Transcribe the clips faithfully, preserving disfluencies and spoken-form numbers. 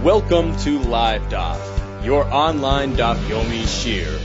Welcome to Live Daf, your online Daf Yomi Shir.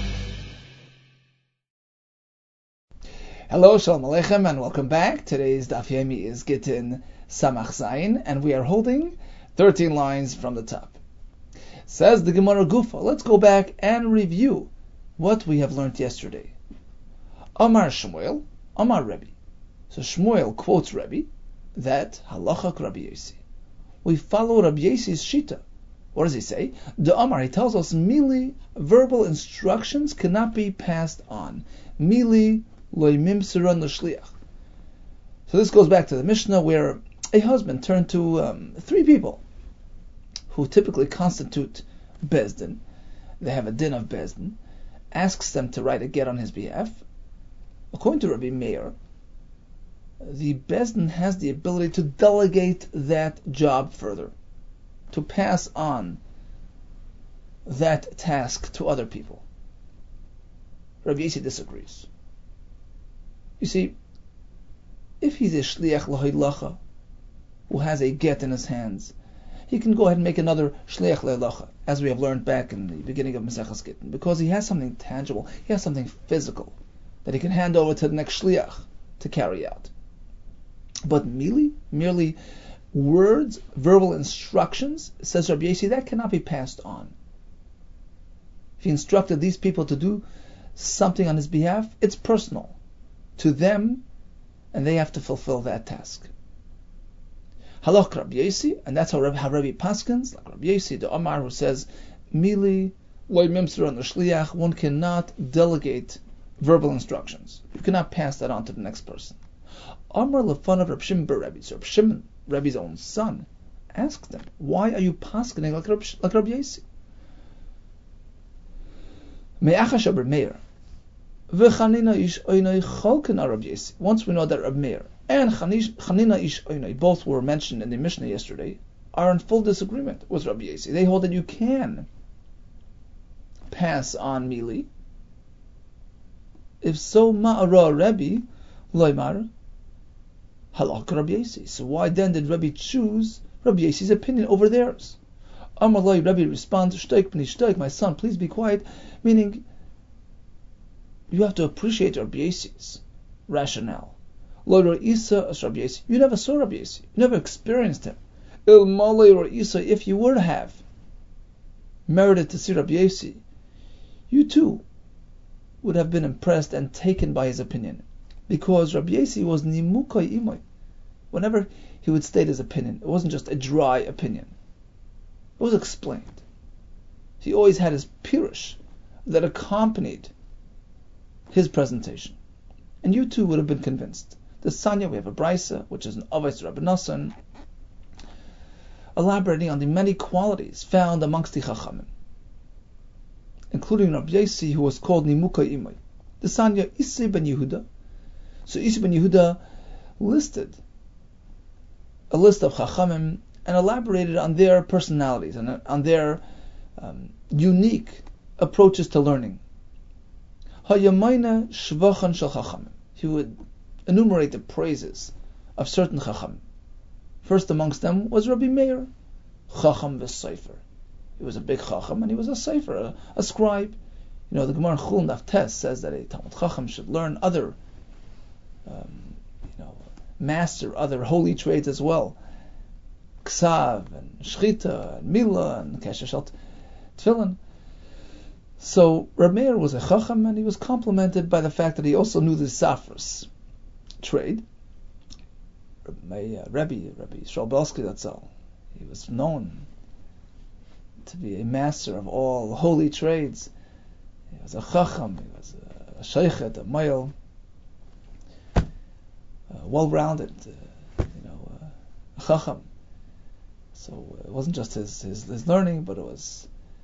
Hello, Shalom Aleichem, and welcome back. Today's Daf Yomi is Gittin Samach Zayin, and we are holding thirteen lines from the top. Says the Gemara Gufa. Let's go back and review what we have learned yesterday. Amar Shmuel, Amar Rebbe. So Shmuel quotes Rebbe that halachak Rabbi Yossi. We follow Rabbi Yossi's shita. What does he say? The Amar, he tells us, mili, verbal instructions cannot be passed on. Mili loy mimseran l'shliach. So this goes back to the Mishnah where a husband turned to um, three people who typically constitute Bezdin. They have a din of Bezdin. Asks them to write a get on his behalf. According to Rabbi Meir, the Bezdin has the ability to delegate that job further, to pass on that task to other people. Rabbi Yossi disagrees. You see, if he's a shliach l'hoilacha who has a get in his hands, he can go ahead and make another shliach l'hoilacha, as we have learned back in the beginning of Maseches Gittin, because he has something tangible, he has something physical that he can hand over to the next shliach to carry out. But merely, merely words, verbal instructions, says Rabbi Yossi, that cannot be passed on. If he instructed these people to do something on his behalf, it's personal to them, and they have to fulfill that task. Halach Rabbi Yossi, and that's how Rabbi, how Rabbi Paskins, like Rabbi Yossi, the Omar, who says, Mili loy mimsur l'shliach, one cannot delegate verbal instructions. You cannot pass that on to the next person. Amar lefan of Reb Shimon bar Rebbe, so Reb Shimon, Rebbe's own son, asked them, why are you paskining like Reb, like Rabbi Yossi? Me'achash Reb Meir, v'chanina ish oinoi cholken Reb Yossi. Once we know that Reb Meir and Chanina ish oinoi, both were mentioned in the Mishnah yesterday, are in full disagreement with Rabbi Yossi. They hold that you can pass on mili. If so, ma'ara Rebbe loymar halak Rabbi Yossi. So why then did Rebbe choose Rabbi Yossi's opinion over theirs? Amar loy, Rebbe responds, shtoik b'ni shtoik, my son, please be quiet, meaning you have to appreciate Rabbi Yossi's rationale. Lo ro'isa as Rabbi Yossi. You never saw Rabbi Yossi. You never experienced him. Il malay ro'isa, if you were to have merited to see Rabbi Yossi, you too would have been impressed and taken by his opinion. Because Rabbi Yossi was nimukai imoy. Whenever he would state his opinion, it wasn't just a dry opinion. It was explained. He always had his pirush that accompanied his presentation. And you too would have been convinced. The Sanya, we have a Brisa, which is an Avos Rabbi Nassan, elaborating on the many qualities found amongst the Chachamim, including Rabbi Yossi, who was called Nimukai Imoy. The Sanya, Isai ben Yehuda. So Isai ben Yehuda listed a list of Chachamim and elaborated on their personalities and on their um, unique approaches to learning. Hayamayna shvachan shel Chachamim. He would enumerate the praises of certain Chachamim. First amongst them was Rabbi Meir, Chacham v'Sefer. He was a big Chacham and he was a Sefer, a, a scribe. You know, the Gemara in Chulin Daf Tes says that a Talmud Chacham should learn other, um, you know, master other holy trades as well. Ksav and Shchita and Mila and Kesher Shel Tefillin. So Rabbi Meir was a Chacham and he was complimented by the fact that he also knew the Safras trade. My uh, Rebbe, Rabbi Yisrael Belsky, that's all. He was known to be a master of all holy trades. He was a Chacham, he was a, a Sheikhet, a Mayel, uh, well-rounded, uh, you know, uh, a Chacham. So it wasn't just his, his, his learning, but it was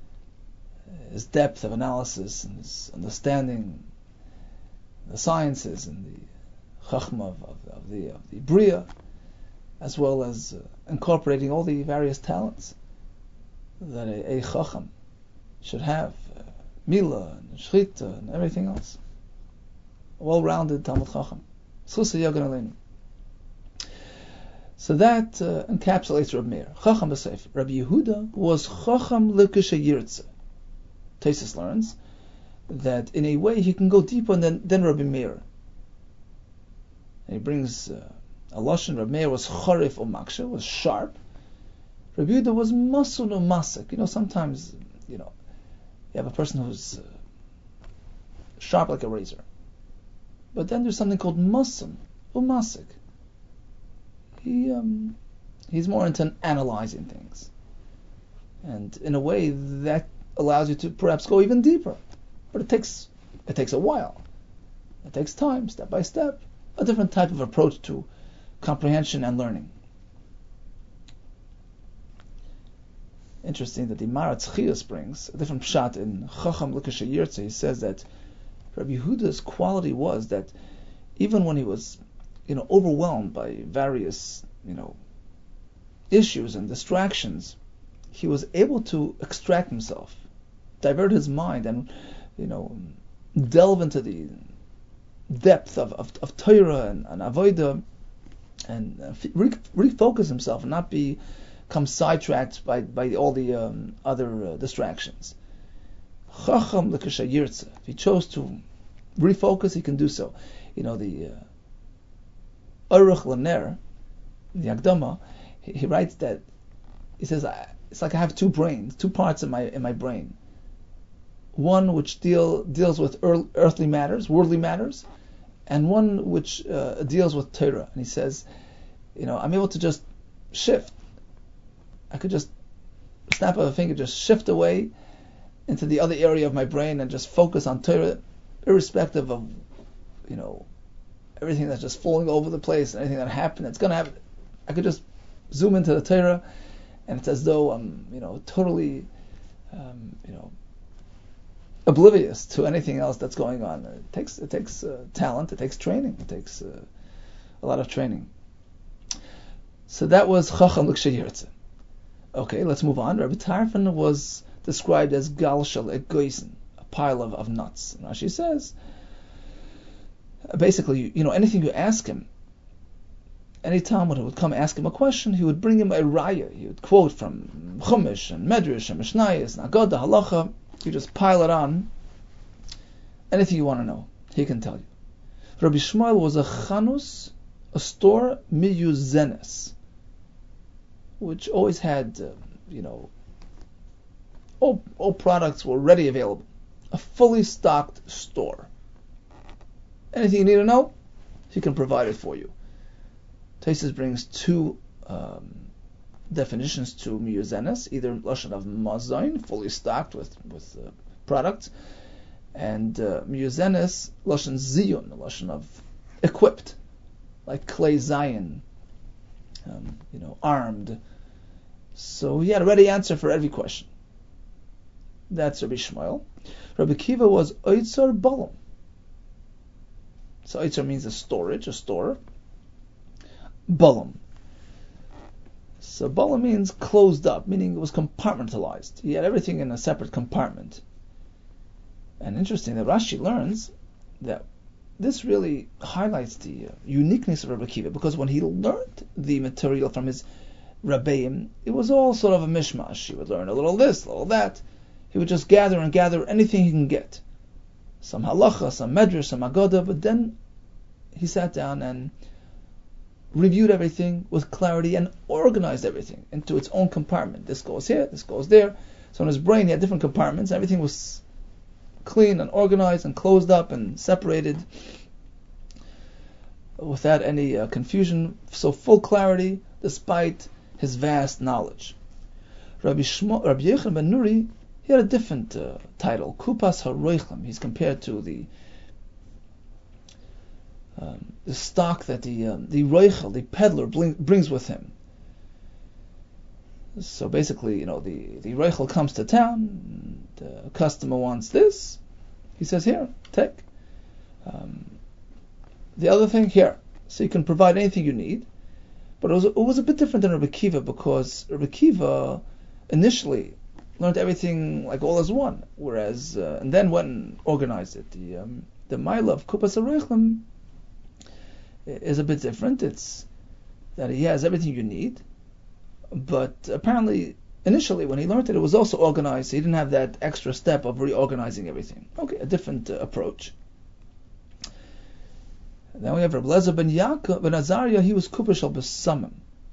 his depth of analysis and his understanding the sciences and the Chachma of, of, of the of the Bria, as well as uh, incorporating all the various talents that a, a Chacham should have, uh, Mila and Shchita and everything else. A well-rounded Talmud Chacham. So that uh, encapsulates Rabbi Meir. Chacham b'seif. Rabbi Yehuda was Chacham l'kisha yirtze. Tosfos learns that in a way he can go deeper than, than Rabbi Meir. And he brings uh, a lashon. Rabbi Meir was charif u'maksha, was sharp. Rabbi Yehuda was masun u'masik. You know, sometimes, you know, you have a person who's uh, sharp like a razor. But then there's something called masun u'masik. He um, he's more into analyzing things, and in a way that allows you to perhaps go even deeper. But it takes it takes a while. It takes time, step by step, a different type of approach to comprehension and learning. Interesting that the Maratz Chias brings a different pshat in Chacham l'kisha yirtze. He says that Rabbi Yehuda's quality was that even when he was, you know, overwhelmed by various, you know, issues and distractions, he was able to extract himself, divert his mind, and, you know, delve into the depth of, of, of Torah and, and Avodah, and uh, re- refocus himself and not be, become sidetracked by, by all the um, other uh, distractions. Chacham l'kisha yirtze. If he chose to refocus, he can do so. You know, the uh, Aruch Laner, the Akdama, he, he writes that, he says, it's like I have two brains, two parts in my in my brain. One which deal deals with earth, earthly matters, worldly matters, and one which uh, deals with Torah. And he says, you know, I'm able to just shift. I could just snap of a finger, just shift away into the other area of my brain and just focus on Torah, irrespective of, you know, everything that's just falling over the place and anything that happened, that's going to happen. I could just zoom into the Torah, and it's as though I'm, you know, totally, um, you know, oblivious to anything else that's going on. It takes it takes uh, talent, it takes training, it takes uh, a lot of training. So that was Chacham l'kisha yirtze. Okay, let's move on. Rabbi Tarfon was described as Gal shel egoisen, a pile of, of nuts. And Rashi says, basically, you know, anything you ask him, any Talmud who would come ask him a question, he would bring him a raya. He would quote from Chumash and Medrash and Mishnayos and Agadah, Halacha. You just pile it on. Anything you want to know, he can tell you. Rabbi Shmuel was a chanus, a store miyuzenes, which always had, uh, you know, all, all products were ready available. A fully stocked store. Anything you need to know, he can provide it for you. Tosfos brings two um, definitions to miyuzenes, either lashon of mazain, fully stocked with with uh, products, and uh, miyuzenes lashon ziyun, lashon of equipped, like clay zayin, um, you know, armed. So he had a ready answer for every question. That's Rabbi Shmuel. Rabbi Kiva was oitzar balam. So oitzar means a storage, a store. Balam. So balam means closed up, meaning it was compartmentalized. He had everything in a separate compartment. And interesting that Rashi learns that this really highlights the uh, uniqueness of Rabbi Kiva, because when he learned the material from his Rabbeim, it was all sort of a mishmash. He would learn a little this, a little that. He would just gather and gather anything he can get. Some halacha, some medrash, some agoda, but then he sat down and reviewed everything with clarity and organized everything into its own compartment. This goes here, this goes there. So in his brain he had different compartments. Everything was clean and organized and closed up and separated without any uh, confusion. So full clarity despite his vast knowledge. Rabbi, Shmo, Rabbi Yochanan ben Nuri, he had a different uh, title, Kupas HaRoichem. He's compared to the um, the stock that the um, the Roichel, the peddler, bling, brings with him. So basically, you know, the, the Roichel comes to town, the customer wants this, he says, here, take. Um, the other thing, here. So you can provide anything you need. But it was, it was a bit different than Rabbi Kiva, because Rabbi Kiva initially learned everything like all as one, whereas, uh, and then went and organized it. The um, the Maila of Kupas HaRoichem is a bit different. It's that he has everything you need, but apparently initially when he learned it, it was also organized. He didn't have that extra step of reorganizing everything. Okay, a different uh, approach. Then we have Rabbi Lezer ben Yaakov ben Azariah. He was kupash al besamim,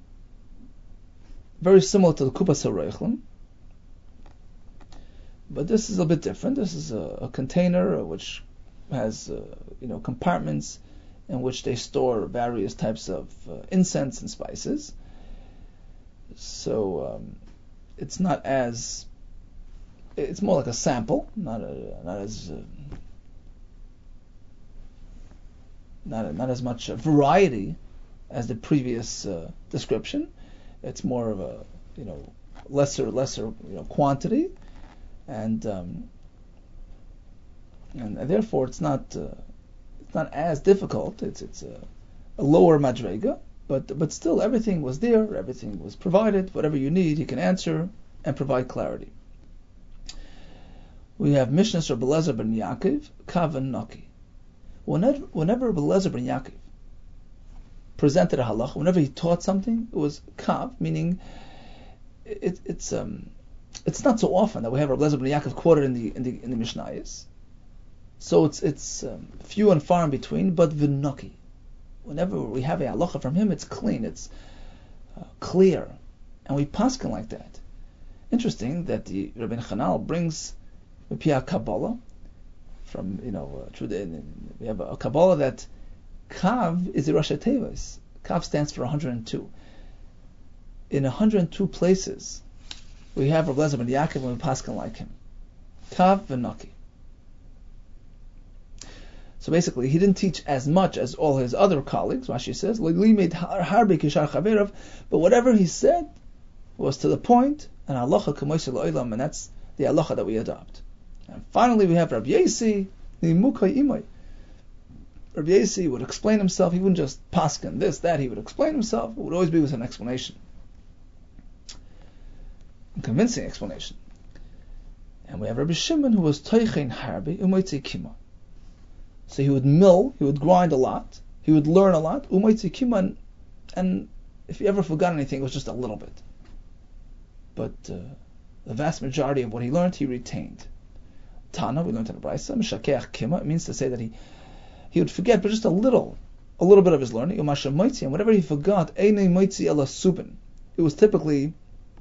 very similar to the kupas hareichlim, but this is a bit different. This is a, a container which has uh, you know compartments in which they store various types of uh, incense and spices. So um, it's not as it's more like a sample, not a, not as uh, not not as much variety as the previous uh, description. It's more of a you know lesser lesser you know quantity, and um, and therefore it's not uh, it's not as difficult. It's it's a, a lower madrega, but but still everything was there. Everything was provided. Whatever you need, you can answer and provide clarity. We have Mishnah Rabbi Lezer ben Yaakov Kavan Naki. Whenever, whenever Rabbi Lezer ben Yaakov presented a halacha, whenever he taught something, it was kav, meaning it, it's um, it's not so often that we have Rabbi Lezer ben Yaakov quoted in the in the in the Mishnayos. So it's it's um, few and far in between. But v'noki, whenever we have a halacha from him, it's clean, it's uh, clear, and we paskin like that. Interesting that the Rabbi Chanal brings the Pia Kabbalah. From you know, uh, through the, we have a, a Kabbalah that Kav is the Rosh Tevos. Kav stands for one hundred two. In one hundred two places, we have Rabbi Lezer ben Yaakov and Paskin like him. Kav v'Naki. So basically, he didn't teach as much as all his other colleagues. Rashi says, but whatever he said was to the point, and halacha k'moiseh la'olam, and that's the halacha that we adopt. And finally, we have Rabbi Yasi, the Mukai Imai. Rabbi Yasi would explain himself. He wouldn't just paskin this, that. He would explain himself. It would always be with an explanation, a convincing explanation. And we have Rabbi Shimon, who was Toichein Harbi Umoitzi Kima. So he would mill, he would grind a lot, he would learn a lot. Umoitzi Kima, and, and if he ever forgot anything, it was just a little bit. But uh, the vast majority of what he learned, he retained. Tana, we learned in the Brisa, Mishakeach Kima, it means to say that he he would forget, but just a little, a little bit of his learning. Umasha Moitzi, and whatever he forgot, Einei Moitzi Ela Subin. It was typically,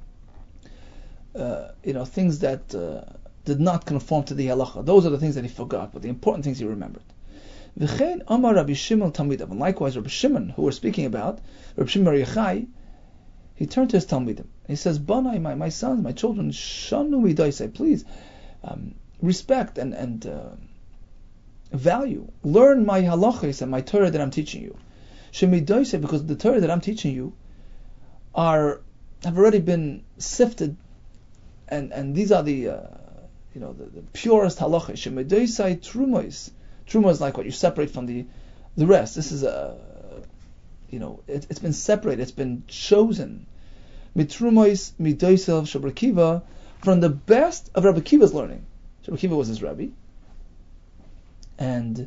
uh, you know, things that uh, did not conform to the halacha. Those are the things that he forgot, but the important things he remembered. V'chein Amar Rabbi Shimon Talmidav, and likewise Rabbi Shimon, who we're speaking about, Rabbi Shimon Bar Yochai, he turned to his Talmidim. He says, Banai, my, my sons, my children, Shanu Midaisai, please, um, respect and, and uh, value. Learn my halachas and my Torah that I'm teaching you. Shemidaisai, because the Torah that I'm teaching you are have already been sifted, and, and these are the uh, you know the, the purest halachas. Shemidaisai trumos. Truma is like what you separate from the the rest. This is a you know it, it's been separated. It's been chosen. Mitrumois midoisav Rabbi Akiva, from the best of Rabbi Akiva's learning. Rabbi Akiva was his rabbi, and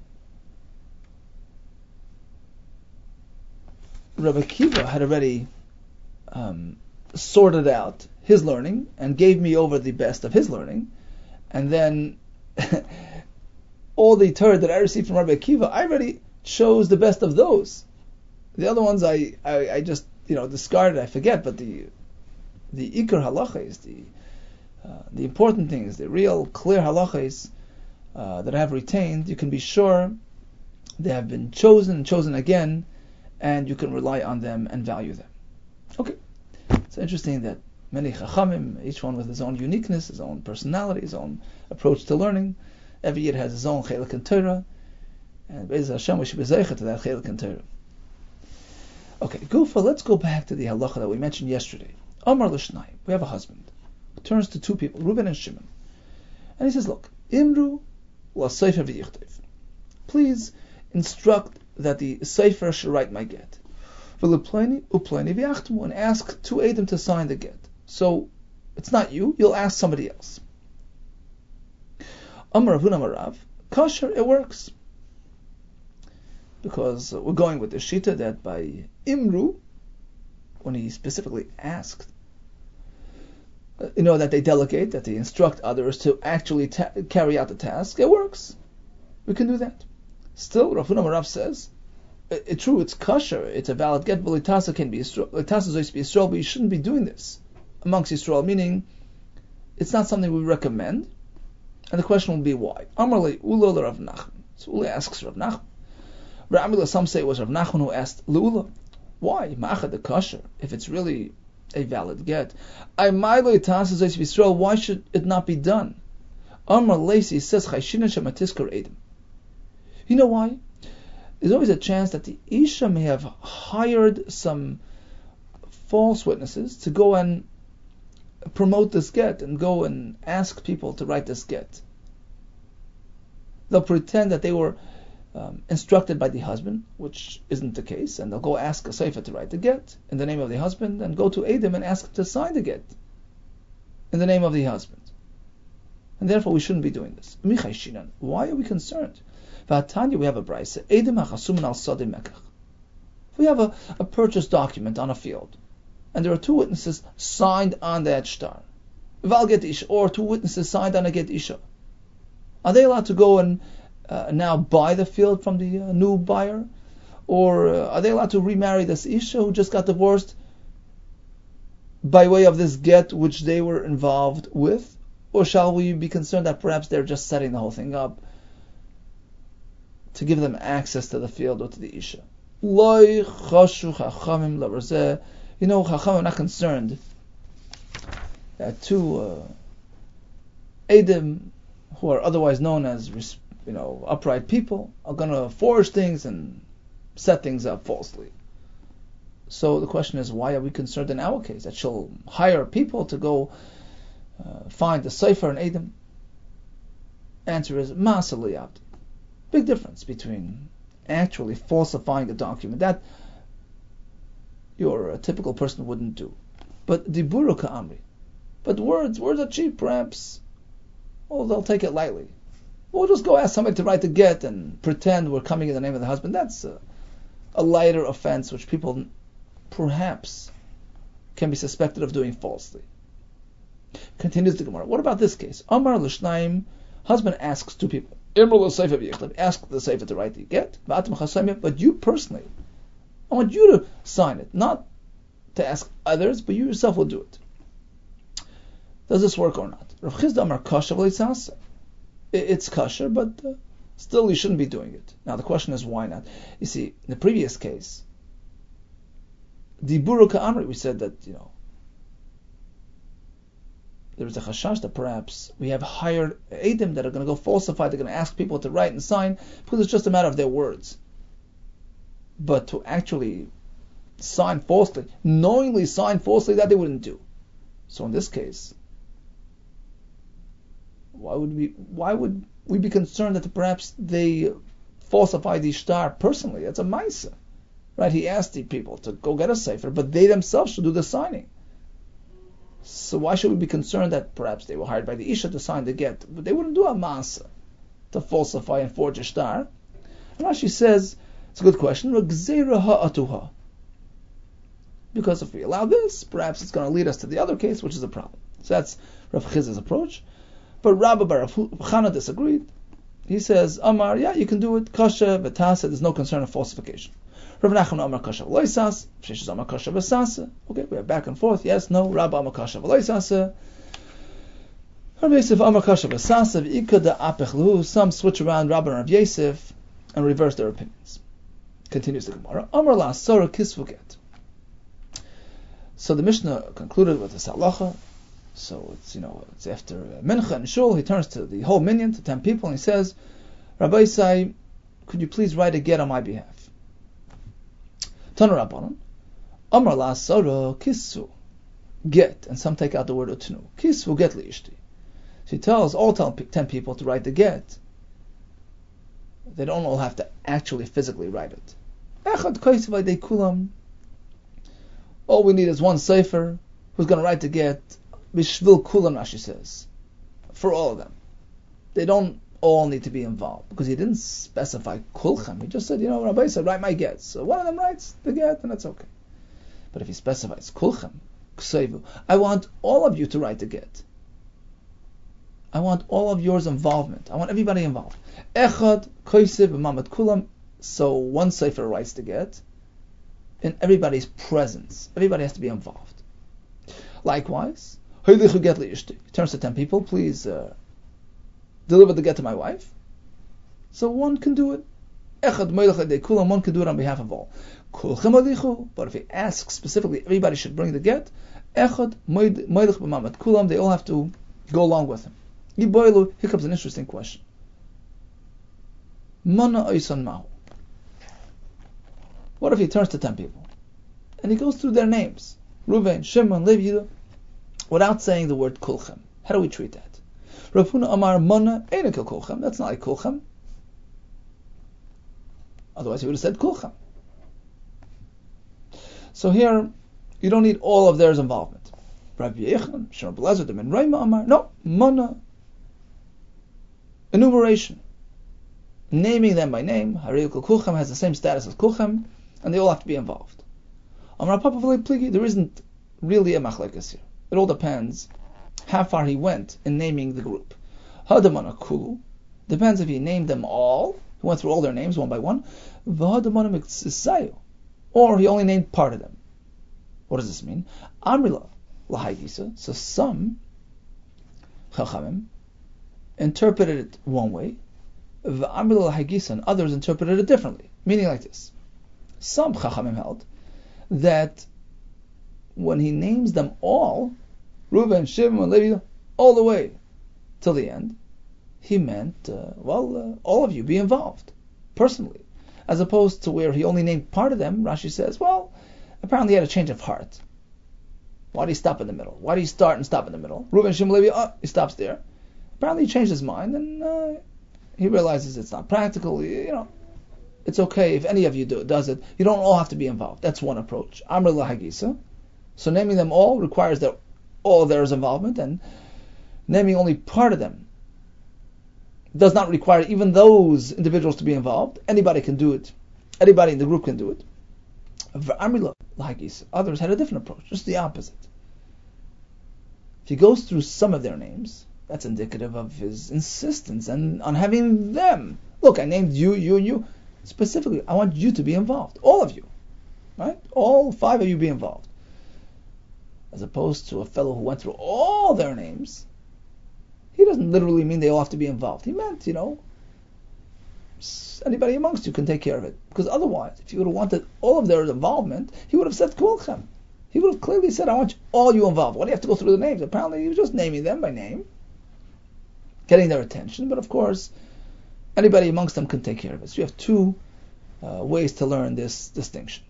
Rabbi Akiva had already um, sorted out his learning and gave me over the best of his learning, and then all the Torah that I received from Rabbi Akiva, I already chose the best of those. The other ones I, I, I just you know discarded, I forget, but the the Ikar halacha is the Uh, the important things, the real clear halachas uh, that I have retained, you can be sure they have been chosen and chosen again, and you can rely on them and value them. Okay, it's interesting that many chachamim, each one with his own uniqueness, his own personality, his own approach to learning, every year has his own chelik and Torah, and Be'ez Hashem we should be zeicha to that chelik and Torah. Okay, Gufa, let's go back to the halacha that we mentioned yesterday. Amar l'shnai, we have a husband. Turns to two people, Reuben and Shimon, and he says, "Look, Imru la Sefer v'yichtiv. Please instruct that the Sefer should write my get. V'lepleni upleni v'yachtmu, and ask two Eidim to sign the get. So it's not you; you'll ask somebody else." Amar Ravuna Marav, kosher, it works. because we're going with the shita that by Imru, when he specifically asked, uh, you know, that they delegate, that they instruct others to actually ta- carry out the task, it works. We can do that. Still, Rav Huna Marav says, it, it's true, it's kosher, it's a valid get, but litasa can be Yisrael, litasa is supposed to be Yisrael, but you shouldn't be doing this amongst Yisrael, meaning it's not something we recommend. And the question will be why. Amarle Ula Rav Nachman. So Ula asks Rav Nachman. Ramila, some say it was Rav Nachman who asked Ula. Why? Ma'achad the kosher. If it's really a valid get, I ma'ilo itas is Yisrael. Why should it not be done? Amar Lacy says Chayshina Shematiskar Edom. You know why? There's always a chance that the Isha may have hired some false witnesses to go and promote this get and go and ask people to write this get. They'll pretend that they were um, instructed by the husband, which isn't the case, and they'll go ask a sefer to write the get in the name of the husband, and go to Edom and ask to sign the get in the name of the husband. And therefore we shouldn't be doing this. Why are we concerned? We have a brayse. We have a, a purchase document on a field, and there are two witnesses signed on that shtar, or two witnesses signed on a get isha. Are they allowed to go and uh, now buy the field from the uh, new buyer? Or uh, are they allowed to remarry this isha who just got divorced by way of this get which they were involved with? Or shall we be concerned that perhaps they're just setting the whole thing up to give them access to the field or to the isha? You know, Chacham are not concerned that two uh, Edom, who are otherwise known as, you know, upright people, are going to forge things and set things up falsely. So the question is, why are we concerned in our case that she'll hire people to go uh, find the sefer in Edom? Answer is Masaliyat. Big difference between actually falsifying a document that your a typical person wouldn't do. But diburu ka'amri. But words, words are cheap, perhaps. Well, they'll take it lightly. We'll just go ask somebody to write the get and pretend we're coming in the name of the husband. That's a, a lighter offense which people perhaps can be suspected of doing falsely. Continues the Gemara. What about this case? Amar l'shnaim, husband asks two people. Ask the sefer to write the get, but you personally, I want you to sign it, not to ask others, but you yourself will do it. Does this work or not? Rav Chizda Amar kosher v'leitzasa. It's kosher, but uh, still you shouldn't be doing it. Now the question is, why not? You see, in the previous case, diburu ka'amri, we said that, you know, there is a chashash that perhaps we have hired Edom that are going to go falsify, they're going to ask people to write and sign, because it's just a matter of their words. But to actually sign falsely, knowingly sign falsely, that they wouldn't do. So in this case, why would we why would we be concerned that perhaps they falsify the shtar personally? It's a maisa. Right? He asked the people to go get a sefer, but they themselves should do the signing. So why should we be concerned that perhaps they were hired by the Isha to sign the get? But they wouldn't do a maasa to falsify and forge a shtar. And Rashi says, it's a good question, because if we allow this, perhaps it's going to lead us to the other case, which is a problem. So that's Rav Chiz's approach. But Rabbi Bar Chana disagreed. He says, Amar, yeah, you can do it, kasha, v'tasa, there's no concern of falsification. Rav Nachman Amar kasha v'loisas, Sheshes Amar kasha v'sasa. Okay, we are back and forth, yes, no, Rabbi Amar kasha v'loisasa. Rav Yosef Amar kasha v'sasa, v'ikad da'apech luhu. Some switch around Rabbi and Rav Yosef and reverse their opinions. Continues the Gemara. Amar la sora kisvuget. So the Mishnah concluded with this halacha. So it's, you know, it's after Mincha and Shul. He turns to the whole minyan, to ten people, and he says, Rabbi Isai, could you please write a get on my behalf? Tana Rabbanon, Amar la sara kisu, get, and some take out the word utnu. Kisu get li ishti. So he tells all ten people to write the get. They don't all have to actually physically write it. Echad kaisvay de kulam. All we need is one sefer who's going to write the get. Bishvil kulam, Rashi says, for all of them. They don't all need to be involved, because he didn't specify kulchem. He just said, you know, Rabbi said, write my get. So one of them writes the get, and that's okay. But if he specifies kulchem, k'seivu, I want all of you to write the get. I want all of yours involvement. I want everybody involved. Echad kosev b'mamat kulam. So one sefer writes the get in everybody's presence. Everybody has to be involved. Likewise, he turns to ten people. Please uh, deliver the get to my wife. So one can do it. Echad moilech kulam. One can do it on behalf of all. But if he asks specifically, everybody should bring the get. Echad moilech b'mamat kulam. They all have to go along with him. Here comes an interesting question. Mana oisan mahu. What if he turns to ten people and he goes through their names, Reuven, Shimon, Levi, Yehuda, without saying the word kulchem? How do we treat that? Rav Huna Amar Mana Eina Kil Kulchem. That's not like kulchem. Otherwise, he would have said kulchem. So here, you don't need all of theirs involvement. Rabbi Yechon, Shimon Belezer, the Men Reima Amar. No, Mana. Enumeration. Naming them by name. Harei Kil Kulchem has the same status as kulchem, and they all have to be involved. Amar Papa V'lei Pligi, there isn't really a machlekes here. It all depends how far he went in naming the group. Hadamana Kulu, depends if he named them all, he went through all their names one by one, V'hadamana Miksisayu, or he only named part of them. What does this mean? Amrila Lahaygisa, so some Chachamim interpreted it one way, V'amrila Lahaygisa, and others interpreted it differently. Meaning like this. Some Chachamim held that when he names them all, Reuven, Shimon, Levi, all the way till the end, he meant, uh, well, uh, all of you be involved, personally. As opposed to where he only named part of them, Rashi says, well, apparently he had a change of heart. Why did he stop in the middle? Why did he start and stop in the middle? Reuven, Shimon, Levi, oh, he stops there. Apparently he changed his mind, and uh, he realizes it's not practical, you know. It's okay if any of you do, does it. You don't all have to be involved. That's one approach. Amr lahagisa. So naming them all requires that all of theirs involvement, and naming only part of them does not require even those individuals to be involved. Anybody can do it. Anybody in the group can do it. Amr lahagisa. Others had a different approach, just the opposite. If he goes through some of their names, that's indicative of his insistence and on having them. Look, I named you, you, and you. Specifically, I want you to be involved. All of you. Right? All five of you be involved. As opposed to a fellow who went through all their names. He doesn't literally mean they all have to be involved. He meant, you know, anybody amongst you can take care of it. Because otherwise, if he would have wanted all of their involvement, he would have said kulchem. He would have clearly said, I want all you involved. Why do you have to go through the names? Apparently, he was just naming them by name. Getting their attention. But of course, anybody amongst them can take care of it. So you have two uh, ways to learn this distinction.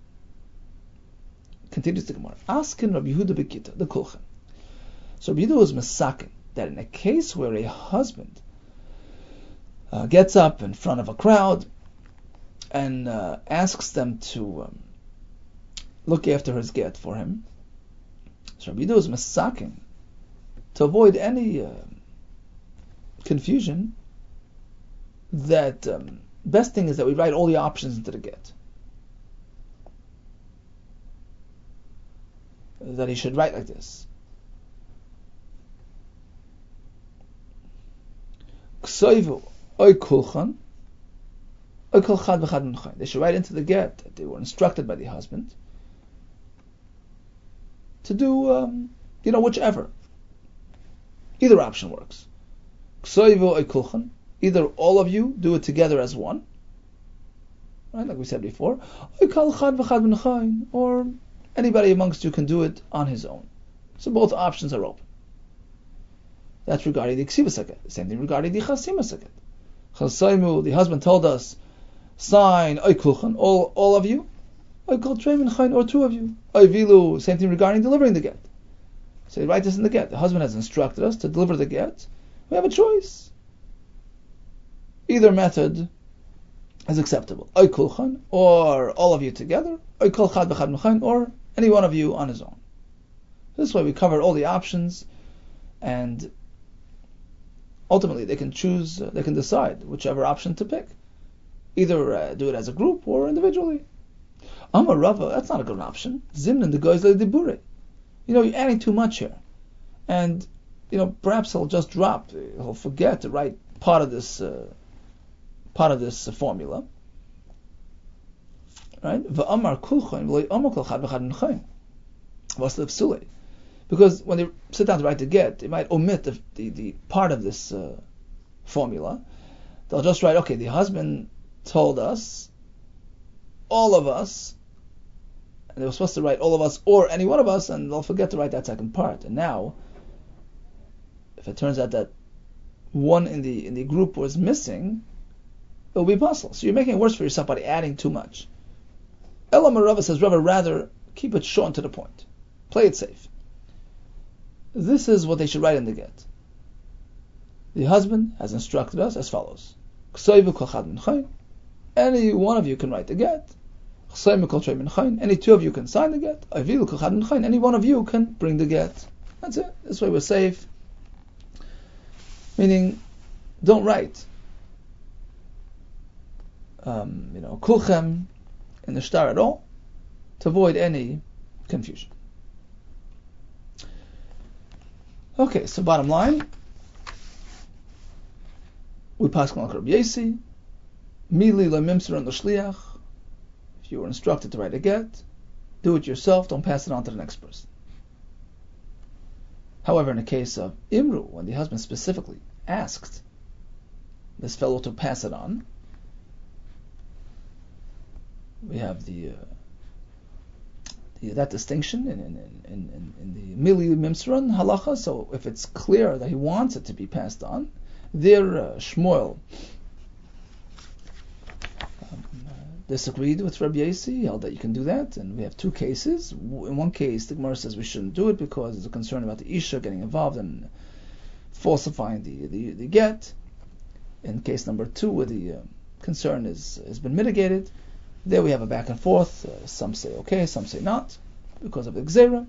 Continues the Gemara. Askin Rabbi Yehuda Bekita, the Kulchem. So Rabbi Yehuda was masakin that in a case where a husband uh, gets up in front of a crowd and uh, asks them to um, look after his get for him, so Rabbi Yehuda was masakin to avoid any uh, confusion, that um, best thing is that we write all the options into the get. That he should write like this. K'soivu oy kulchan oy kol chad v'chad minchayin. They should write into the get that they were instructed by the husband to do, um, you know, whichever. Either option works. K'soivu oy kulchan. Either all of you do it together as one, right? Like we said before, or anybody amongst you can do it on his own. So both options are open. That's regarding the ksiva saket. The same thing regarding the chasima saket. Chasaimu, the husband told us, sign oikulchan, all all of you, oikol tremin chayin, or two of you. Oivilu, same thing regarding delivering the get. So you write this in the get. The husband has instructed us to deliver the get. We have a choice. Either method is acceptable. Oy kulchan, or all of you together, oy kol chad v'chad mechayin, or any one of you on his own. This way we covered all the options, and ultimately they can choose, uh, they can decide whichever option to pick. Either uh, do it as a group or individually. Amar Rava, that's not a good option. Zimnan the guys like dibure. You know, you're adding too much here. And, you know, perhaps he'll just drop, he'll forget to write part of this, uh, part of this uh, formula. Right? V'amar kulchain v'loi amar kol chad v'chad m'chain. What's the psule? Because when they sit down to write the get, they might omit the, the, the part of this uh, formula. They'll just write, okay, the husband told us, all of us, and they were supposed to write all of us or any one of us, and they'll forget to write that second part. And now, if it turns out that one in the in the group was missing, it will be possible. So you're making it worse for yourself by adding too much. Elam Rava says, Rava, rather keep it short and to the point. Play it safe. This is what they should write in the get. The husband has instructed us as follows. Any one of you can write the get. Any two of you can sign the get. Any one of you can bring the get. That's it. This way we're safe. Meaning, don't write, um, you know, kulchem in the shtar at all, to avoid any confusion. Okay, so bottom line, we pass on Rabbi Yesi, mili lemimser on the shliach. If you were instructed to write a get, do it yourself. Don't pass it on to the next person. However, in the case of Imru, when the husband specifically asked this fellow to pass it on, we have the, uh, the that distinction in in, in, in the Mili Mimsran halacha. So if it's clear that he wants it to be passed on, there uh, Shmuel um, uh, disagreed with Rabbi Yesi, held that you can do that, and we have two cases. In one case, the Gemara says we shouldn't do it because there's a concern about the Isha getting involved and falsifying the, the, the get. In case number two, where the uh, concern is has been mitigated, there we have a back and forth. Uh, some say okay, some say not, because of the Gzera.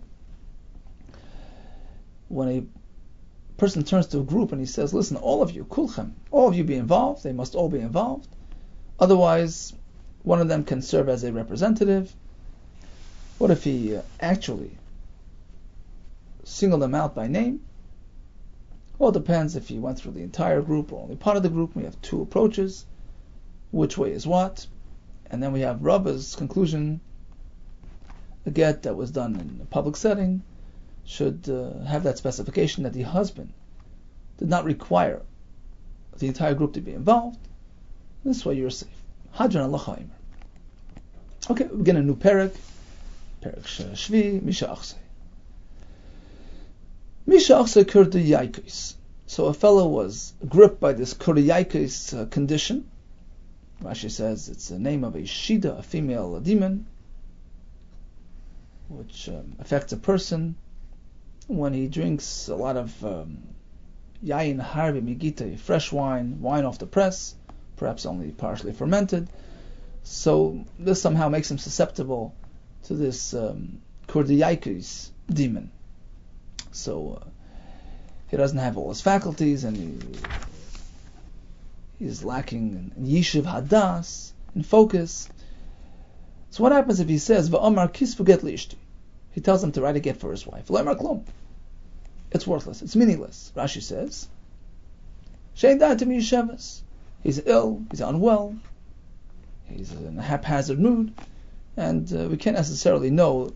When a person turns to a group and he says, listen, all of you, kulchem, all of you be involved, they must all be involved. Otherwise, one of them can serve as a representative. What if he uh, actually singled them out by name? Well, it depends if he went through the entire group or only part of the group. We have two approaches. Which way is what? And then we have Rava's conclusion, a get that was done in a public setting should uh, have that specification that the husband did not require the entire group to be involved. This way you're safe. Hadran Allah Chaimer. Okay, we begin a new parak. Parak Shvi, Misha Achsei. Misha Achsei Kurdiyaikis. So a fellow was gripped by this Kurdiyaikis uh, condition. Rashi says it's the name of a Shida, a female demon, which um, affects a person when he drinks a lot of um, Yain Harbi Migita, fresh wine, wine off the press, perhaps only partially fermented. So this somehow makes him susceptible to this um, Kurdiyaikis demon. So uh, he doesn't have all his faculties, and he He's lacking in yishuv hadas, in focus. So what happens if he says, V'amar kisvu get li'ishti? He tells them to write a get for his wife. V'amar klum. It's worthless. It's meaningless. Rashi says, Shein da'atim yishevas. He's ill. He's unwell. He's in a haphazard mood. And uh, we can't necessarily know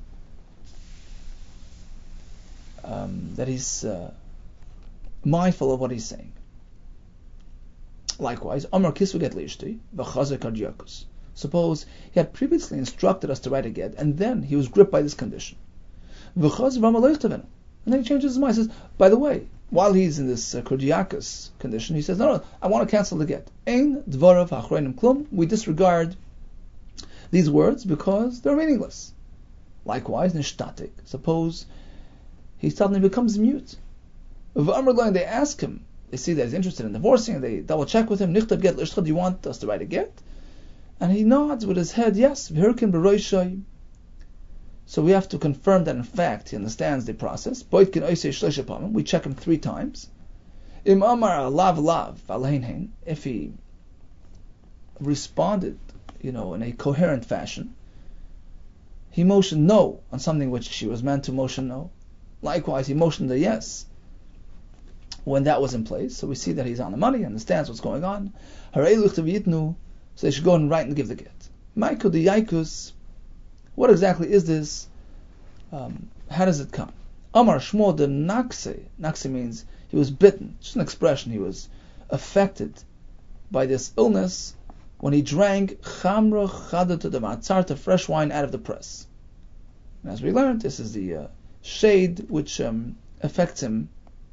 um, that he's uh, mindful of what he's saying. Likewise, Amar kisvu get li'ishti, v'chazek kardiakus. Suppose he had previously instructed us to write a get, and then he was gripped by this condition. V'chaz v'amalech tevenu. And then he changes his mind. He says, by the way, while he's in this uh, kardiakus condition, he says, no, no, I want to cancel the get. Ein dvarav hachreinim klum. We disregard these words because they're meaningless. Likewise, nishtatik. Suppose he suddenly becomes mute. V'amar, they ask him, they see that he's interested in divorcing, and they double check with him, Nichtav get l'ishcha, do you want us to write a get? And he nods with his head, yes, v'hirkin b'roishay. So we have to confirm that in fact he understands the process. We check him three times. Im amar lav lav v'alein, if he responded, you know, in a coherent fashion, he motioned no on something which she was meant to motion no. Likewise, he motioned a yes when that was in place. So we see that he's on the money, understands what's going on. So they should go and write and give the get. Maiku the yaikus. What exactly is this? Um, how does it come? Amar Shmuel the nakse. Nakse means he was bitten. Just an expression. He was affected by this illness when he drank chamra chada to the matzarta, fresh wine out of the press. And as we learned, this is the uh, shade which um, affects him.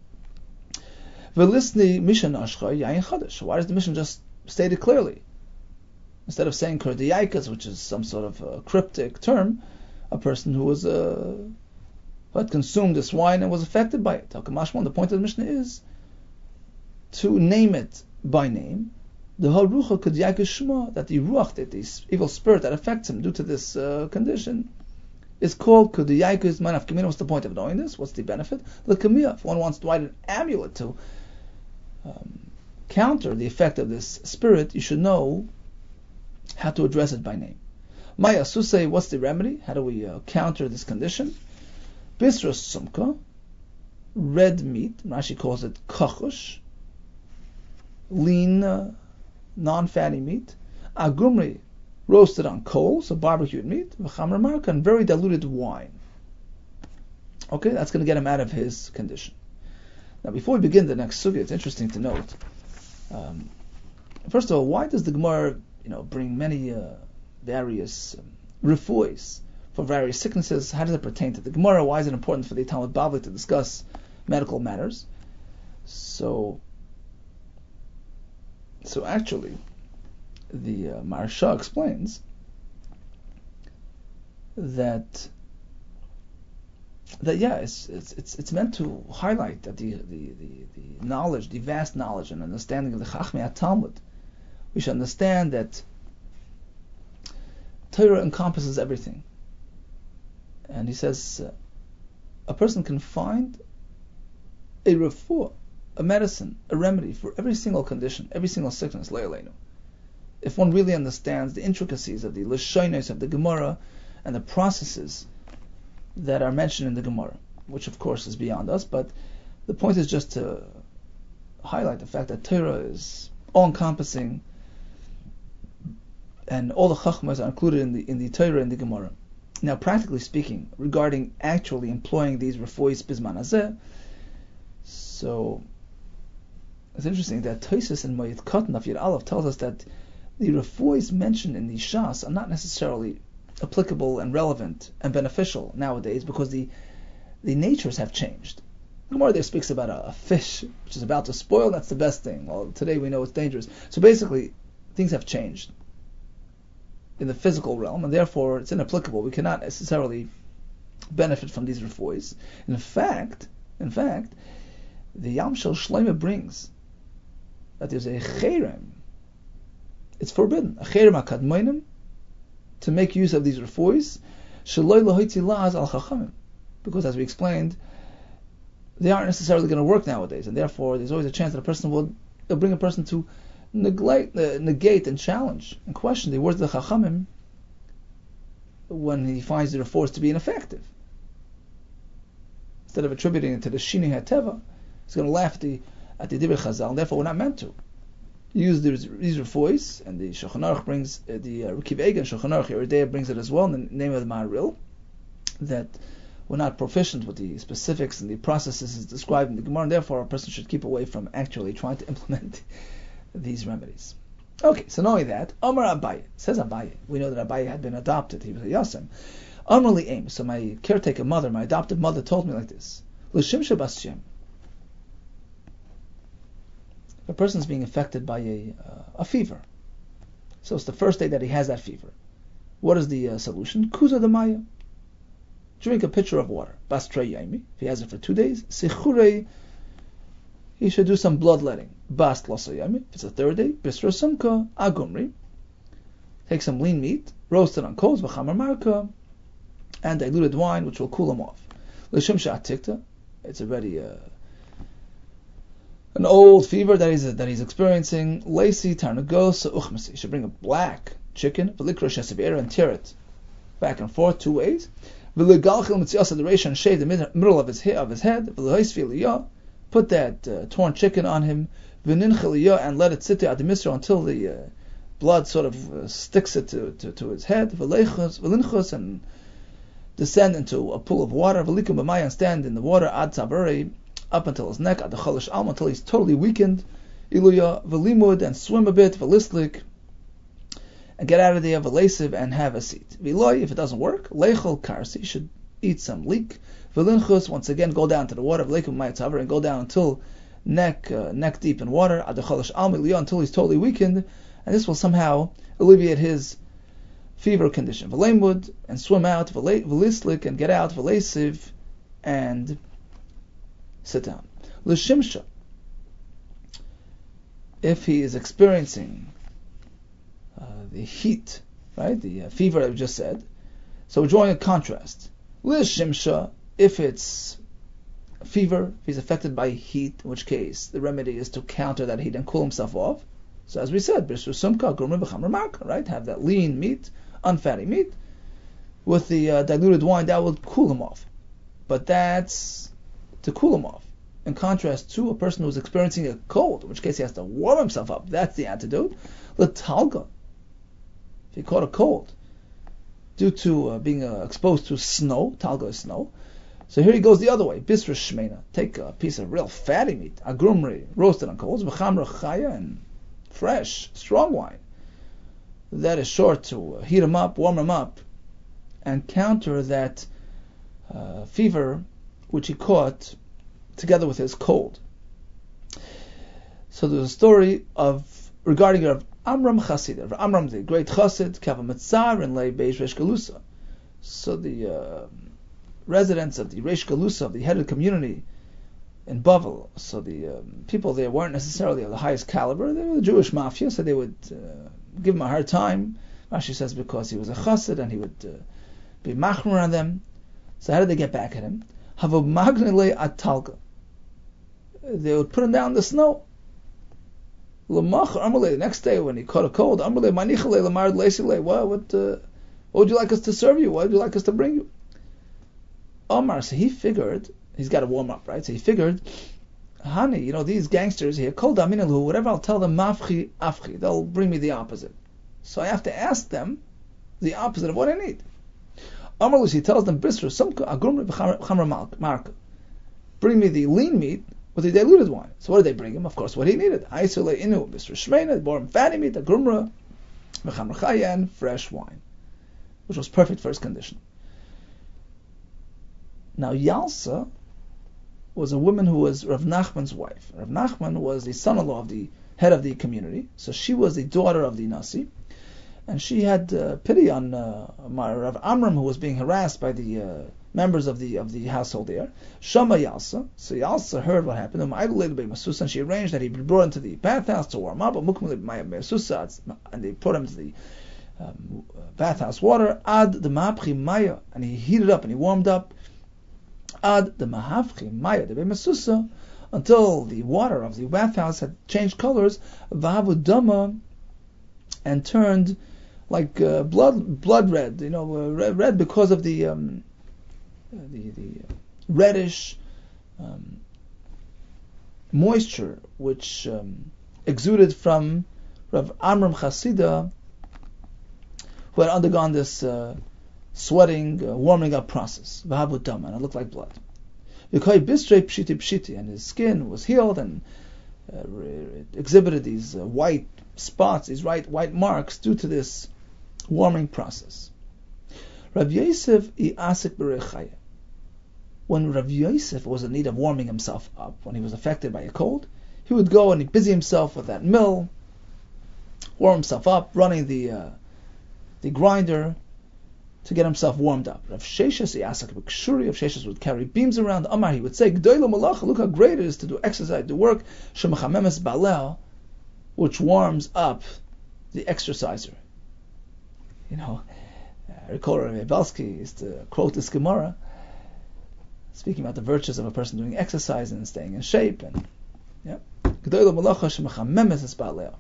Velisni mishan ashcha yain chadash. Why does the mission just state it clearly? Instead of saying kurdiyaikas, which is some sort of a cryptic term, a person who was uh, who had consumed this wine and was affected by it. The point of the Mishnah is to name it by name. The harucha kurdiyaikas shma, that the ruach, that the evil spirit that affects him due to this uh, condition, is called kurdiyaikas manaf kamina. What's the point of knowing this? What's the benefit? The kamiyah. If one wants to write an amulet to um, counter the effect of this spirit, you should know how to address it by name. Maya Susei, what's the remedy? How do we uh, counter this condition? Bisros sumka, red meat, Rashi calls it kachush, lean, uh, non-fatty meat. Agumri, roasted on coals, so barbecued meat. V'chamar marka, and very diluted wine. Okay, that's going to get him out of his condition. Now, before we begin the next sugya, it's interesting to note. Um, first of all, why does the Gemara, you know, bring many uh, various um, refuahs for various sicknesses? How does it pertain to the Gemara? Why is it important for the Talmud Bavli to discuss medical matters? So, so actually, the uh, Maharsha explains that that yeah, it's it's it's, it's meant to highlight that the, the, the, the knowledge, the vast knowledge and understanding of the Chachmei Talmud. We should understand that Torah encompasses everything. And he says, uh, a person can find a refuah, a medicine, a remedy for every single condition, every single sickness, le'aleinu. If one really understands the intricacies of the Lashonos of the Gemara and the processes that are mentioned in the Gemara, which of course is beyond us, but the point is just to highlight the fact that Torah is all-encompassing, and all the chachmas are included in the in the Torah and the Gemara. Now, practically speaking, regarding actually employing these refuahs bizman hazeh, so it's interesting that Tosfos and Moed Katan of Yud Aleph tells us that the refuahs mentioned in the Shas are not necessarily applicable and relevant and beneficial nowadays because the the natures have changed. The Gemara there speaks about a, a fish which is about to spoil. That's the best thing. Well, today we know it's dangerous. So basically, things have changed in the physical realm, and therefore it's inapplicable. We cannot necessarily benefit from these refuahs. In fact, in fact, the Yam Shel Shloimeh brings that there's a cherem. It's forbidden, a cherem hakadmonim, to make use of these refuahs, sheloi lahoitzi la'az al chachamim, because as we explained, they aren't necessarily going to work nowadays, and therefore there's always a chance that a person will it'll bring a person to neglect, uh, negate and challenge and question the words of the Chachamim when he finds the refuahs to be ineffective. Instead of attributing it to the Shinui HaTeva, he's going to laugh at the at the Divrei Chazal, and therefore we're not meant to use these, these refuahs. And the Shulchan Aruch brings uh, the uh, Rekiv Egan Shulchan Aruch Yeridea brings it as well in the name of the Maharil, that we're not proficient with the specifics and the processes as described in the Gemara, and therefore a person should keep away from actually trying to implement these remedies. Okay, so not only that, Amar Abaye, says Abaye, we know that Abaye had been adopted, he was a Yasem. Amar Li'em, so my caretaker mother, my adopted mother told me like this, L'shim Shabas Shem, if a person is being affected by a, uh, a fever, so it's the first day that he has that fever, what is the uh, solution? Kuza de Maya, drink a pitcher of water, Bas Trei Yaimi, if he has it for two days, Sichurei, he should do some bloodletting. Bas Tlosoyami, if it's a third day, Bisro Sumka, Agumri. Take some lean meat, roast it on coals, V'chamar Marka, and diluted wine, which will cool him off. L'shim Sha'atikta, it's already uh, an old fever that he's that he's experiencing, Lacey Tarnagos Uchmasi. He should bring a black chicken, Velikro Shesavera, and tear it back and forth two ways. V'legalchil mitzias adoration, and shave the mid- middle of his he- of his head. V'lehoisfiliyah, put that uh, torn chicken on him. V'ninchiliyah, and let it sit there at the misra until the uh, blood sort of uh, sticks it to, to, to his head. V'leichus, v'linchus, and descend into a pool of water. V'likum b'maya, and stand in the water. Ad tabari, up until his neck. Ad the cholish alma, until he's totally weakened. Iluya v'limud, and swim a bit. V'lislik, and get out of there, v'lesiv, and have a seat. V'loy, if it doesn't work, leichol karsi, should eat some leek. V'linchus, once again, go down to the water, v'leikum mayatzaver, and go down until neck uh, neck deep in water, adacholish almi liya, until he's totally weakened, and this will somehow alleviate his fever condition. V'leimud, and swim out, v'lislik, and get out, v'lesiv, and sit down. L'shimsha, if he is experiencing Uh, the heat, right? The uh, fever that we just said. So we're drawing a contrast. L'shimsha, if it's fever, if he's affected by heat, in which case the remedy is to counter that heat and cool himself off. So as we said, right? Have that lean meat, unfatty meat, with the uh, diluted wine, that will cool him off. But that's to cool him off. In contrast to a person who's experiencing a cold, in which case he has to warm himself up. That's the antidote. L'talga, if he caught a cold due to uh, being uh, exposed to snow, talga is snow. So here he goes the other way. Bisra shmeina, take a piece of real fatty meat, agrumri, roasted on coals, v'chamra chaya, and fresh, strong wine. That is sure to uh, heat him up, warm him up, and counter that uh, fever which he caught together with his cold. So there's a story of regarding Rav Amram Chassid. Rav Amram, the great Chassid, Kava Mitzar and Lei Beish Reish Galusa. So the uh, residents of the Reish Galusa, of the headed community in Bavel, so the um, people there weren't necessarily of the highest caliber. They were the Jewish mafia, so they would uh, give him a hard time. Rashi says because he was a Chassid and he would uh, be machmer on them. So how did they get back at him? Havav Magnele Atalga. They would put him down in the snow. The next day when he caught a cold, what, what, uh, what would you like us to serve you? What would you like us to bring you? Omar, so he figured, he's got to warm up, right? So he figured, honey, you know, these gangsters here, kol daminalu, whatever I'll tell them, mafchi, afchi, they'll bring me the opposite. So I have to ask them the opposite of what I need. Omar, he tells them, brisra, sumka, agrum, chamra marka. Bring me the lean meat with the diluted wine. So what did they bring him? Of course, what he needed. Aisule inu, Mister Shmeina, they bore him fatty meat, a grumra, mechamra chaya, and fresh wine, which was perfect for his condition. Now Yalsa was a woman who was Rav Nachman's wife. Rav Nachman was the son-in-law of the head of the community, so she was the daughter of the Nasi, and she had uh, pity on uh, Rav Amram, who was being harassed by the uh, members of the of the household there. Shama Yalsa. So Yalsa heard what happened. And she arranged that he be brought into the bathhouse to warm up. And they put him to the um, bathhouse water. Ad the ma'apchi maya, and he heated up and he warmed up. Ad the ma'apchi maya the mesusa, until the water of the bathhouse had changed colors. Vahavu dama, and turned like uh, blood blood red. You know, uh, red, red because of the um, the the reddish um, moisture which um, exuded from Rav Amram Chasida, who had undergone this uh, sweating, uh, warming up process. V'havu dama, and it looked like blood. V'koi bistrei pshiti pshiti, and his skin was healed and uh, it exhibited these uh, white spots, these white white marks due to this warming process. Rav Yosef I asik b'rechaya. When Rav Yosef was in need of warming himself up, when he was affected by a cold, he would go and he'd busy himself with that mill, warm himself up, running the uh, the grinder to get himself warmed up. Rav Sheshes Yasak B'Kshuri, Rav Sheshes would carry beams around. Amar, he would say, G'doilo Malacha, look how great it is to do exercise, to work, Shemachamemes Balel, which warms up the exerciser. You know, I recall Rav Belsky used to quote this Gemara, speaking about the virtues of a person doing exercise and staying in shape. And yeah. G'dayla malacha shemechamemes es ba'aleha.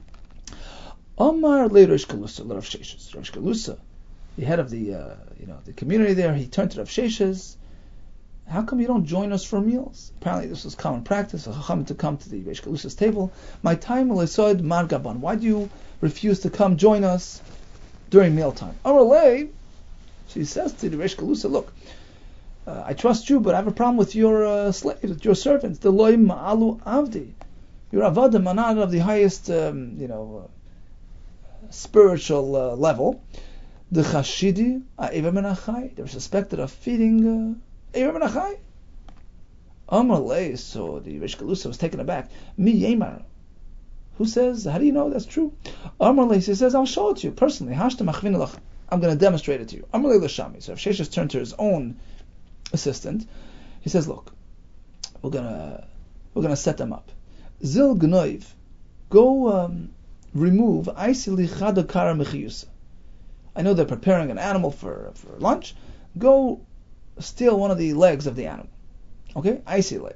Omar le Rosh Kalusa, le Rav Sheshes. Rosh Kalusa, the head of the uh, you know the community there, he turned to Rav Sheshes. How come you don't join us for meals? Apparently this was common practice, a chacham to come to the Rosh Kalusa's table. My time l'esod mar gaban. Why do you refuse to come join us during mealtime? Omar le, she says to the Rosh Kalusa, look, uh, I trust you, but I have a problem with your uh, slaves, your servants. The loy ma'alu avdi. Your avadim are not of the highest, um, you know, uh, spiritual uh, level. The chashidi ha'eva min hachai. They're suspected of feeding uh, eva min hachai. Amar lei. So the Rosh Kalusa was taken aback. Mi yemar. Who says? How do you know that's true? Amar lei. He says, I'll show it to you personally. Hashtem achvin lach. I'm going to demonstrate it to you. Amar lei l'shami. So if Sheshes turned to his own assistant, he says, look, we're gonna we're gonna set them up. Zil Gnoiv, go um, remove Aisili Chadakara Mechiyusa. I know they're preparing an animal for for lunch. Go steal one of the legs of the animal. Okay, Aisili.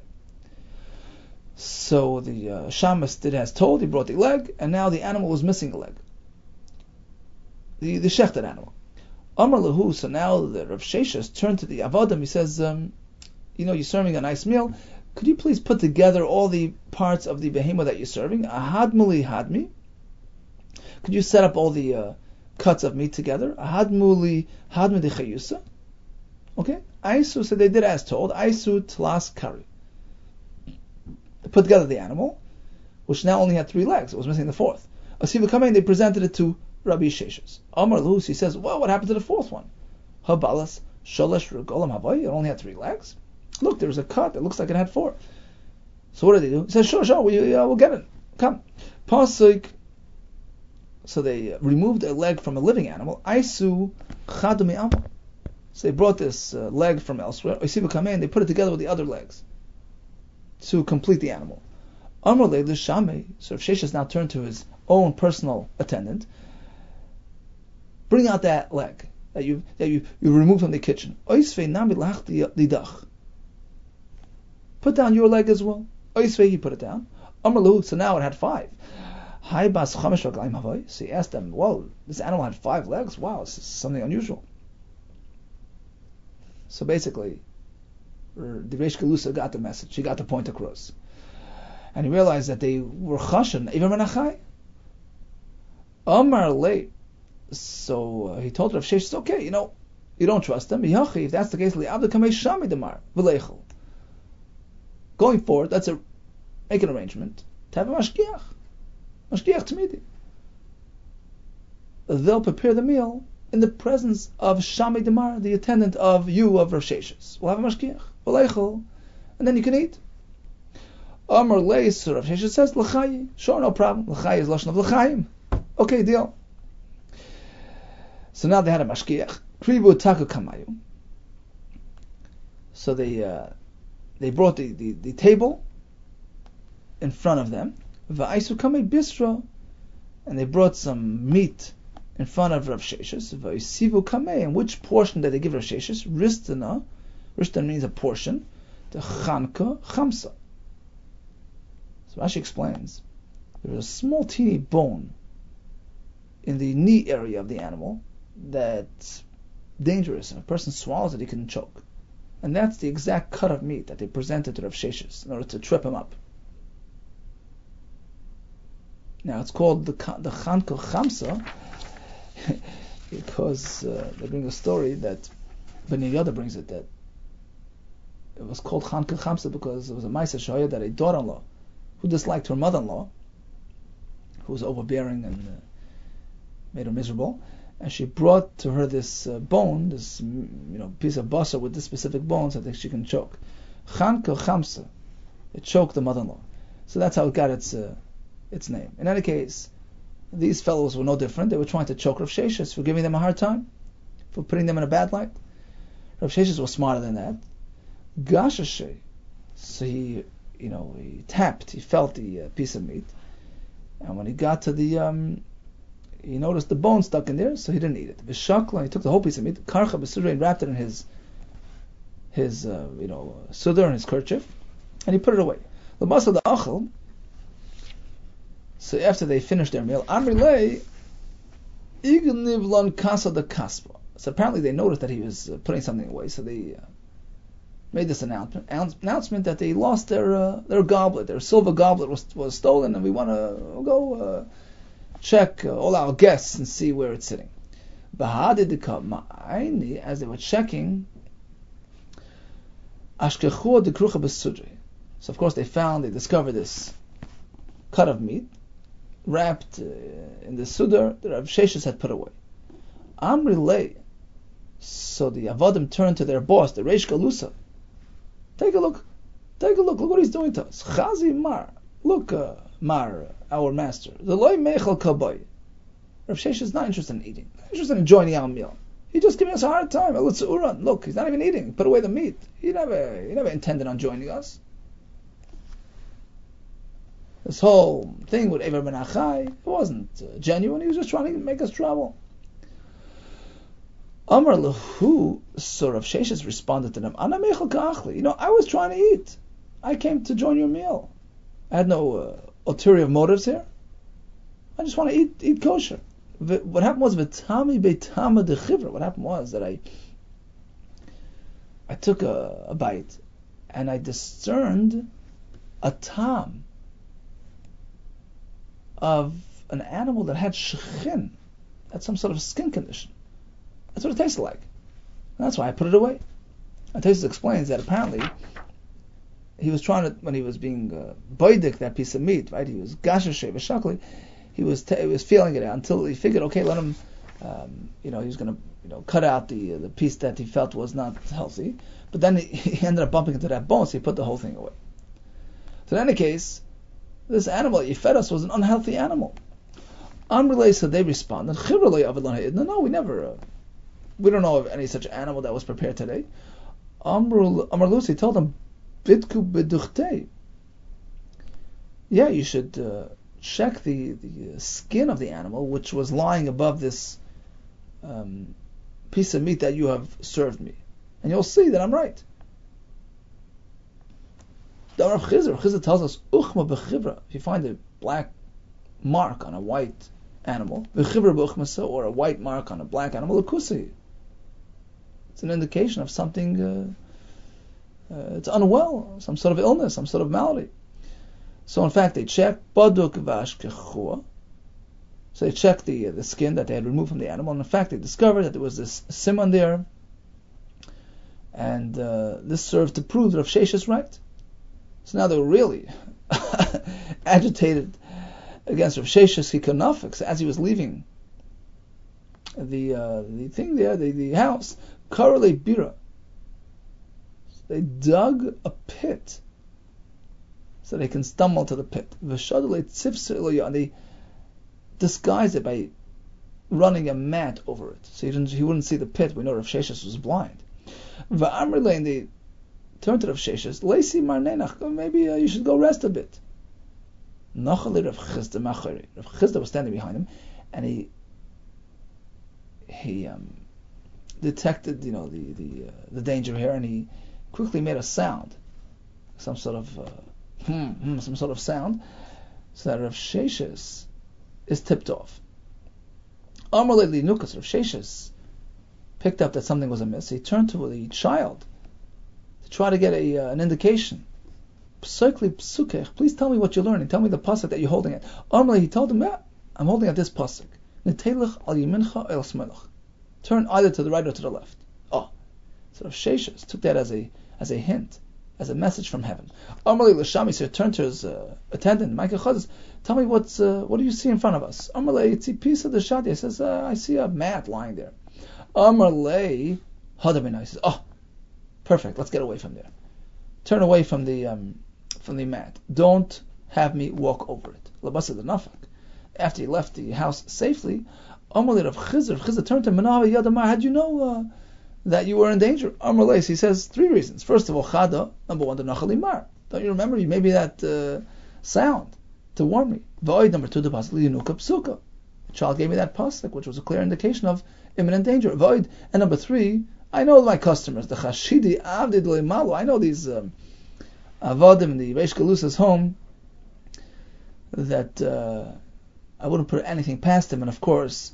So the uh, Shamas did as told. He brought the leg, and now the animal was missing a leg. The the shechted animal. Amar Lahu. So now the Rav Sheshes turned to the Avodim. He says, um, you know, you're serving a nice meal. Could you please put together all the parts of the behemoth that you're serving? Ahadmuli hadmi. Could you set up all the uh, cuts of meat together? Ahadmuli hadmi de chayusa. Okay. Aisu, so they did as told. Aisu tlas kari. They put together the animal, which now only had three legs. It was missing the fourth. Asiva Kamein, they presented it to Rabbi Sheshes. Amar Luz, he says, well, what happened to the fourth one? Habalas shalosh regolam havai. It only had three legs. Look, there's a cut. It looks like it had four. So what did they do? He says, sure, sure, we, uh, we'll get it. Come. Pasuk. So they removed a leg from a living animal. Aisu chadumi amal. So they brought this uh, leg from elsewhere. Oisiva kamein. They put it together with the other legs to complete the animal. Amar le l'shamei. So if Sheshes now turned to his own personal attendant, bring out that leg that you that you, you removed from the kitchen. Oisvei nami lach lidach. Put down your leg as well. Oisvei, he put it down. Amar lahu. So now it had five. Hai bas chamesh raglaim havai. So he asked them, "Whoa, this animal had five legs. Wow, this is something unusual." So basically, the Reish Kalusa got the message. He got the point across, and he realized that they were chashan even menachai. Amar le. So uh, he told Rav Sheshes, "Okay, you know, you don't trust them. If that's the case, li'avda kamei shami demar v'leichel." Going forward, let's a, make an arrangement to have a mashgiach, mashgiach tamidi. They'll prepare the meal in the presence of Shami Demar, the attendant of you of Rav Sheshes. We'll have a mashgiach, v'leichel, and then you can eat. Amar leis, Rav Sheshes says, l'chayi. Sure, no problem. L'chayi is lashon of l'chayim. Okay, deal. So now they had a mashgiach. Krivu taku kamayu. So they uh, they brought the, the, the table in front of them. Va'aisu kamei bisra, and they brought some meat in front of Rav Sheshes. Va'isivu kamei, and which portion did they give Rav Sheshes? Ristana. Ristana means a portion. The chanka chamsa. So Rashi explains, there's a small teeny bone in the knee area of the animal that's dangerous. If a person swallows it, he can choke. And that's the exact cut of meat that they presented to Rav Sheshes in order to trip him up. Now it's called the the Chanka Chamsa because uh, they bring a story that Bnei Yoda brings it, that it was called Chanka Chamsa because it was a Maisa Shoya that a daughter-in-law who disliked her mother-in-law, who was overbearing and uh, made her miserable, and she brought to her this uh, bone, this you know piece of basa with this specific bone, so that she can choke. Chanka Chamsa, it choked the mother-in-law. So that's how it got its uh, its name. In any case, these fellows were no different. They were trying to choke Rav Sheshes for giving them a hard time, for putting them in a bad light. Rav Sheshes was smarter than that. Gashashe, so he you know he tapped, he felt the uh, piece of meat, and when he got to the um, he noticed the bone stuck in there, so he didn't eat it. V'shakla, he took the whole piece of meat, karcha b'sudra, and wrapped it in his his uh, you know sudar and his kerchief, and he put it away. The masal the achel, So after they finished their meal, Amrilei Igniv Lon Kasa de Kaspa. So apparently they noticed that he was uh, putting something away, so they uh, made this announcement announcement that they lost their uh, their goblet, their silver goblet was was stolen, and we want to go uh, check uh, all our guests and see where it's sitting. As they were checking, so of course they found, they discovered this cut of meat wrapped uh, in the sudar that Rav Sheshes had put away. Amri lei. So the Avodim turned to their boss, the Reish Galusa. Take a look. Take a look. Look what he's doing to us. Chazi Mar. Look, uh, Mar, our master. The loy mechel kaboy. Rav Sheshes is not interested in eating. He's interested in enjoying our meal. He's just giving us a hard time. Look, he's not even eating. He put away the meat. He never, he never intended on joining us. This whole thing with Ever Ben Achai, it wasn't uh, genuine. He was just trying to make us trouble. Amar Lahu, so Rav Sheshes responded to them, Ana mechel ka'achli. You know, I was trying to eat. I came to join your meal. I had no uh, ulterior motives here. I just want to eat eat kosher. What happened was, V'tami beitama de chivra. What happened was that I I took a, a bite and I discerned a tam of an animal that had shechin, had some sort of skin condition. That's what it tasted like. And that's why I put it away. And Tosfos explains that apparently he was trying to, when he was being uh, boidik, that piece of meat, right? He was gashashe v'shakli. He was t- he was feeling it out until he figured, okay, let him, um, you know, he was going to, you know, cut out the uh, the piece that he felt was not healthy. But then he, he ended up bumping into that bone, so he put the whole thing away. So in any case, this animal you fed us was an unhealthy animal. Amrulay, so they responded, no, no, we never, uh, we don't know of any such animal that was prepared today. Amrulusi told them, Bitku beduchte. Yeah, you should uh, check the, the skin of the animal, which was lying above this um, piece of meat that you have served me. And you'll see that I'm right. The Rav Chizr, Chizr tells us, Uchma bechivra. If you find a black mark on a white animal, bechivra b'uchmasa, or a white mark on a black animal, akusi. It's an indication of something, uh, uh, it's unwell, some sort of illness, some sort of malady. So in fact, they checked, baduk vashkechua. So they checked the uh, the skin that they had removed from the animal, and in fact, they discovered that there was this simon there, and uh, this served to prove that Rav Sheshes is right. So now they were really agitated against Rav Sheshes Hikonafik. As he was leaving the uh, the thing there, the, the house, Karale Bira, they dug a pit so they can stumble to the pit. And they disguised it by running a mat over it, so he, didn't, he wouldn't see the pit. We know Rav Sheshes was blind. And they turned to Rav Sheshes, Leisi Marnenach, maybe uh, you should go rest a bit. Rav Chizda was standing behind him, and he he um, detected, you know, the the uh, the danger here, and he quickly made a sound, some sort of uh, hmm, hmm, some sort of sound, so that Rav Sheshes is tipped off. Amar Leili Nukas, Rav Sheshes picked up that something was amiss. He turned to the child to try to get a uh, an indication. Psukli psukech, please tell me what you're learning. Tell me the pasuk that you're holding it. Amar, he told him, yeah, I'm holding at this pasuk. Netelech al yimincha el smelach. Turn either to the right or to the left. Oh, so Rav Sheshes took that as a as a hint, as a message from heaven. Amar l'shami, so he turned to his uh, attendant, Michael Chazes. Tell me what's uh, what do you see in front of us? Amar it's a piece of the shadi. He says, uh, I see a mat lying there. Amar le hadabina. He says, oh, perfect. Let's get away from there. Turn away from the um, from the mat. Don't have me walk over it. Labasa the nafak. After he left the house safely, Amar Rav Chizr, Chizr turned to him, Yadamar, how do you know uh, that you were in danger? Amar Leis, he says three reasons. First of all, Chada, number one, the Nachalimar. Don't you remember? You made me that uh, sound to warn me. Void, number two, the pasuk Yinuka Psuka. The child gave me that pasuk, which was a clear indication of imminent danger. Void, and number three, I know my customers, the Chashidi Avdid Leimalu. I know these um, Avadim in the Reish Galusa's home. that uh, I wouldn't put anything past him, and of course,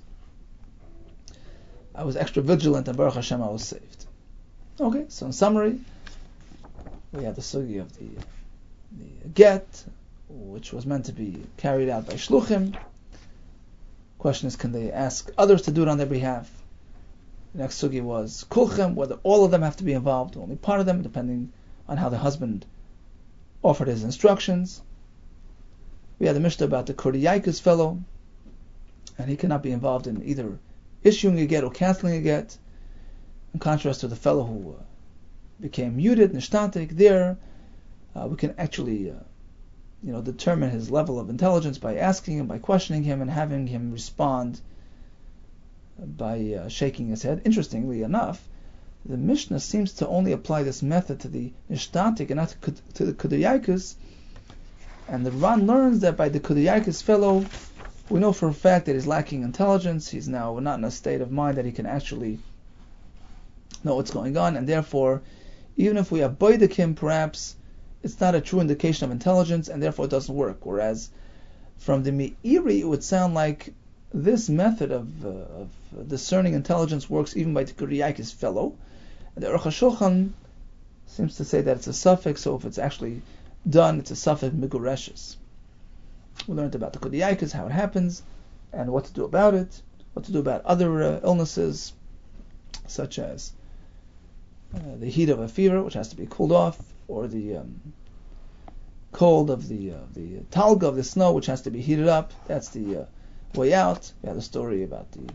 I was extra vigilant, and Baruch Hashem, I was saved. Okay, so in summary, we had the sugi of the, the get, which was meant to be carried out by shluchim. Question is, can they ask others to do it on their behalf? The next sugi was kulchem, whether all of them have to be involved, only part of them, depending on how the husband offered his instructions. We had the Mishnah about the Kurdiyakus fellow, and he cannot be involved in either issuing a get or canceling a get, in contrast to the fellow who uh, became muted, nishtatik. There, uh, we can actually, uh, you know, determine his level of intelligence by asking him, by questioning him, and having him respond by uh, shaking his head. Interestingly enough, the Mishnah seems to only apply this method to the nishtatik and not to the Kurdiyakus. And the Ran learns that by the Kurdiyakus fellow, we know for a fact that he's lacking intelligence. He's now not in a state of mind that he can actually know what's going on, and therefore, even if we have boidik him, perhaps it's not a true indication of intelligence, and therefore it doesn't work. Whereas from the Meiri, it would sound like this method of, uh, of discerning intelligence works even by the Kurdiyakus fellow. And the Aruch HaShulchan seems to say that it's a suffix, so if it's actually done, it's a suffix migureshes. We learned about the Kurdiyakus, how it happens, and what to do about it, what to do about other uh, illnesses, such as uh, the heat of a fever, which has to be cooled off, or the um, cold of the uh, the talga of the snow, which has to be heated up. That's the uh, way out. We had a story about the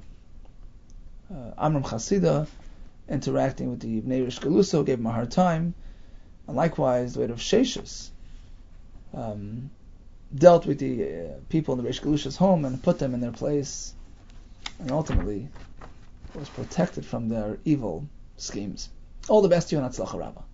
uh, Amram Chasida interacting with the Bnei Rish Galuso, gave him a hard time, and likewise the way of Sheshus um, dealt with the uh, people in the Rish Galusha's home and put them in their place, and ultimately was protected from their evil schemes. All the best to you, and Hatzlacha Rabbah.